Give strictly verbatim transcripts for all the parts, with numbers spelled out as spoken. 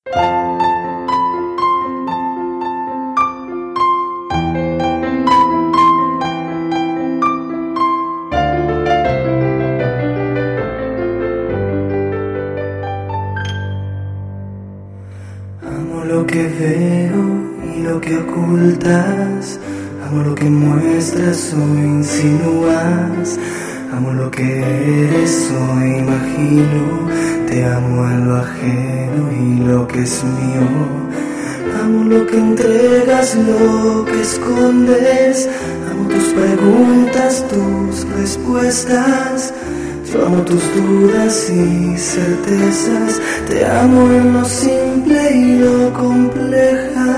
Amo lo que veo y lo que ocultas, amo lo que muestras o insinúas, amo lo que eres o imagino, te amo en lo ajeno y lo que es mío. Amo lo que entregas, lo que escondes, amo tus preguntas, tus respuestas. Yo amo tus dudas y certezas, te amo en lo simple y lo compleja.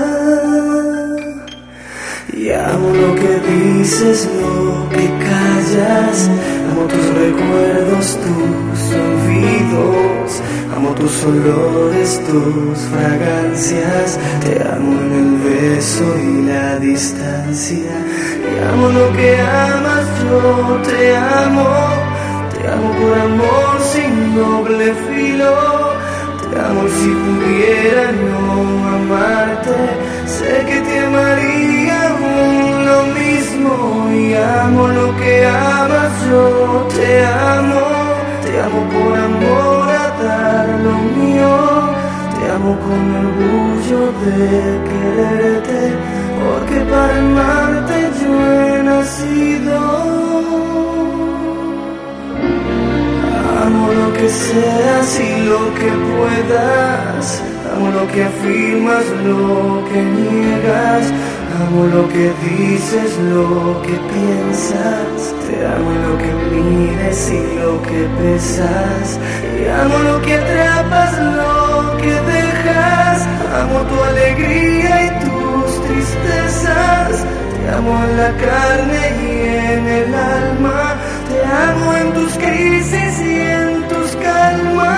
Y amo lo que dices, lo que callas, amo tus recuerdos, tus olvidos, amo tus olores, tus fragancias, te amo en el beso y la distancia. Y amo lo que amas, yo te amo. Te amo por amor sin doble filo, te amo y si pudiera no amarte, sé que te amaría aún lo mismo. Y amo lo que amas, yo te amo, te amo por amor a dar lo mío, te amo con orgullo de quererte, porque para amarte yo he nacido. Amo lo que seas y lo que puedas, amo lo que afirmas, lo que niegas, amo lo que dices, lo que piensas, te amo lo que mides y lo que pesas, y amo lo que atrapas, lo que dejas, amo tu alegría y tus tristezas, te amo en la carne y en el alma, te amo en tus crisis y en tus calmas.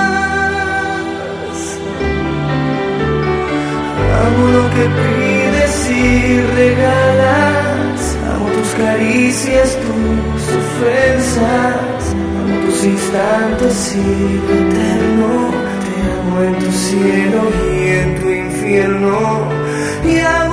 Amo lo que pides y regalas, amo tus caricias, tus ofensas, amo tus instantes y lo eterno, te amo en tu cielo y en tu infierno. Y amo